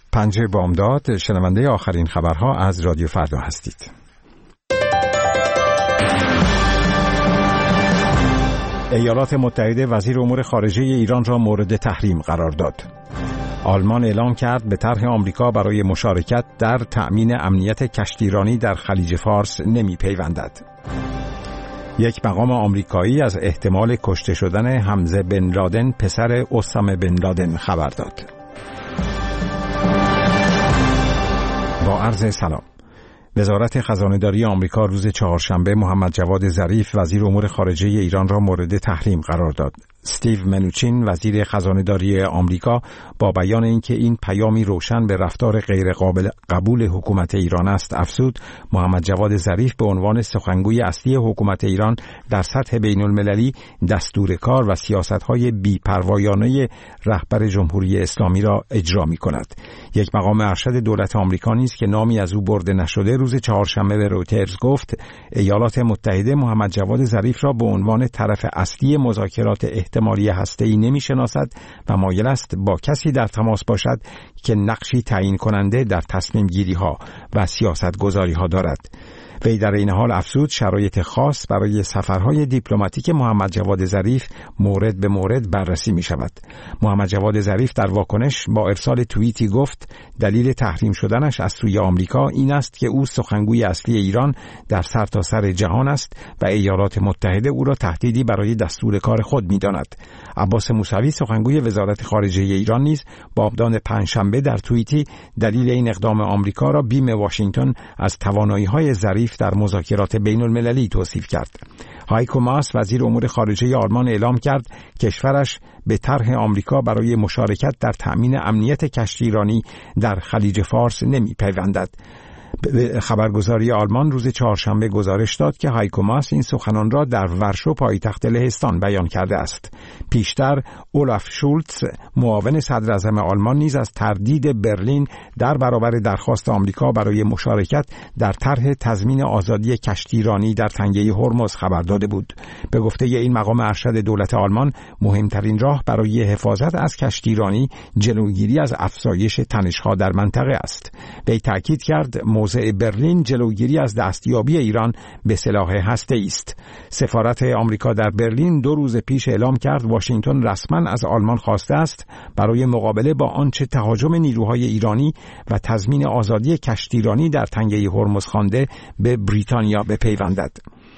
پنجه بامداد، شنونده آخرین خبرها از رادیو فردا هستید. ایالات متحده وزیر امور خارجه ایران را مورد تحریم قرار داد. آلمان اعلام کرد به طرح آمریکا برای مشارکت در تأمین امنیت کشتیرانی در خلیج فارس نمی‌پیوندد. یک مقام آمریکایی از احتمال کشته شدن حمزه بن لادن پسر اسامه بن لادن خبر داد. با عرض سلام. وزارت خزانه‌داری آمریکا روز چهارشنبه محمد جواد ظریف وزیر امور خارجه ایران را مورد تحریم قرار داد. استیو منوچین وزیر خزانه‌داری آمریکا با بیان اینکه این پیامی روشن به رفتار غیر قابل قبول حکومت ایران است افزود محمد جواد ظریف به عنوان سخنگوی اصلی حکومت ایران در سطح بین‌المللی دستور کار و سیاست‌های بی‌پروایانه رهبر جمهوری اسلامی را اجرا می‌کند. یک مقام ارشد دولت آمریکا نیز که نامی از او برده نشده روز چهارشنبه به رویترز گفت ایالات متحده محمد جواد ظریف را به عنوان طرف اصلی مذاکرات احتمالی هسته‌ای نمی‌شناسد و مایل است با کسی در تماس باشد که نقشی تعیین کننده در تصمیم گیری‌ها و سیاست‌گذاری‌ها دارد. وی در این حال افزود شرایط خاص برای سفرهای دیپلماتیک محمد جواد ظریف مورد به مورد بررسی می شود. محمد جواد ظریف در واکنش با ارسال توییتی گفت دلیل تحریم شدنش از سوی آمریکا این است که او سخنگوی اصلی ایران در سرتاسر جهان است و ایالات متحده او را تهدیدی برای دستور کار خود می داند. عباس موسوی سخنگوی وزارت خارجه ایران نیز بامداد پنجشنبه در توییتی دلیل این اقدام آمریکا را بیم واشنگتن از توانایی‌های ظریف در مذاکرات بین‌المللی توصیف کرد. هایکو ماس وزیر امور خارجه آلمان اعلام کرد کشورش به طرح آمریکا برای مشارکت در تأمین امنیت کشتیرانی در خلیج فارس نمی‌پیوندد. خبرگزاری آلمان روز چهارشنبه گزارش داد که هایکو ماس این سخنان را در ورشو پایتخت لهستان بیان کرده است. پیشتر اولاف شولتز معاون صدر اعظم آلمان نیز از تردید برلین در برابر درخواست آمریکا برای مشارکت در طرح تضمین آزادی کشتیرانی در تنگه هرمز خبر داده بود. به گفته این مقام ارشد دولت آلمان مهمترین راه برای حفاظت از کشتیرانی جلوگیری از افزایش تنش‌ها در منطقه است. وی تاکید کرد موضع برلین جلوگیری از دستیابی ایران به سلاح هسته‌ای است. سفارت آمریکا در برلین 2 روز پیش اعلام کرد واشنگتن رسما از آلمان خواسته است برای مقابله با آنچه تهاجم نیروهای ایرانی و تضمین آزادی کشتیرانی در تنگه هرمز خوانده به بریتانیا بپیوندد.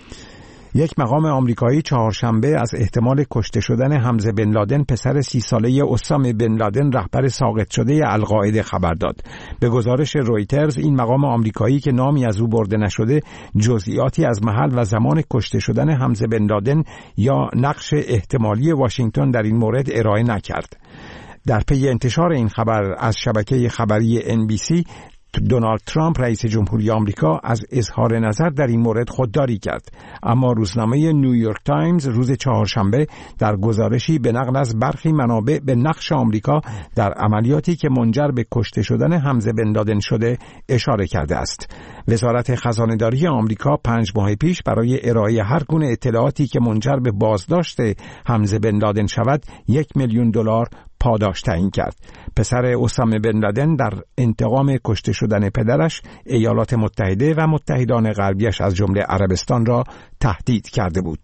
یک مقام آمریکایی چهارشنبه از احتمال کشته شدن حمزه بن لادن پسر 30 ساله اسامه بن لادن رهبر ساقط شده القاعده خبر داد. به گزارش رویترز این مقام آمریکایی که نامی از او برده نشده جزئیاتی از محل و زمان کشته شدن حمزه بن لادن یا نقش احتمالی واشنگتن در این مورد ارائه نکرد. در پی انتشار این خبر از شبکه خبری NBC دونالد ترامپ رئیس جمهوری آمریکا از اظهار نظر در این مورد خودداری کرد، اما روزنامه نیویورک تایمز روز چهارشنبه در گزارشی به نقل از برخی منابع به نقش آمریکا در عملیاتی که منجر به کشته شدن حمزه بن لادن شده اشاره کرده است. وزارت خزانه‌داری آمریکا 5 ماه پیش برای ارائه هر گونه اطلاعاتی که منجر به بازداشت حمزه بن لادن شود $1,000,000 پاداش تعیین کرد. پسر اسامه بن لادن در انتقام کشته شدن پدرش ایالات متحده و متحدان غربیش از جمله عربستان را تهدید کرده بود.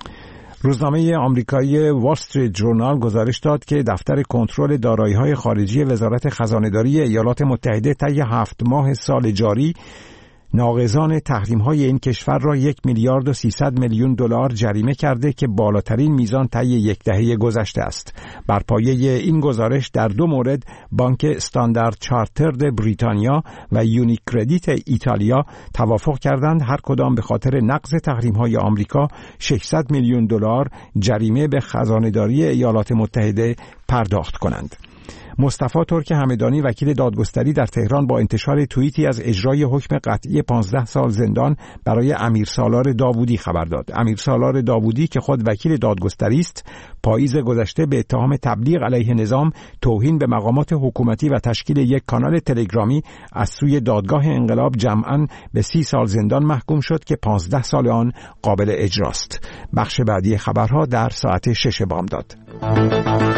روزنامه آمریکایی وال استریت ژورنال گزارش داد که دفتر کنترل دارایی‌های خارجی وزارت خزانه‌داری ایالات متحده طی 7 ماه سال جاری ناقضان تحریم‌های این کشور را $1,300,000,000 جریمه کرده که بالاترین میزان طی 1 دهه گذشته است. بر پایه این گزارش در 2 مورد بانک استاندارد چارترد بریتانیا و یونیکردیت ایتالیا توافق کردند هر کدام به خاطر نقض تحریم‌های آمریکا $600,000,000 جریمه به خزانه‌داری ایالات متحده پرداخت کنند. مصطفی ترک همدانی وکیل دادگستری در تهران با انتشار توییتی از اجرای حکم قطعی 15 سال زندان برای امیرسالار داوودی خبر داد. امیرسالار داوودی که خود وکیل دادگستری است، پاییز گذشته به اتهام تبلیغ علیه نظام، توهین به مقامات حکومتی و تشکیل یک کانال تلگرامی از سوی دادگاه انقلاب جمعاً به 30 سال زندان محکوم شد که 15 سال آن قابل اجراست. بخش بعدی خبرها در ساعت 6 بامداد.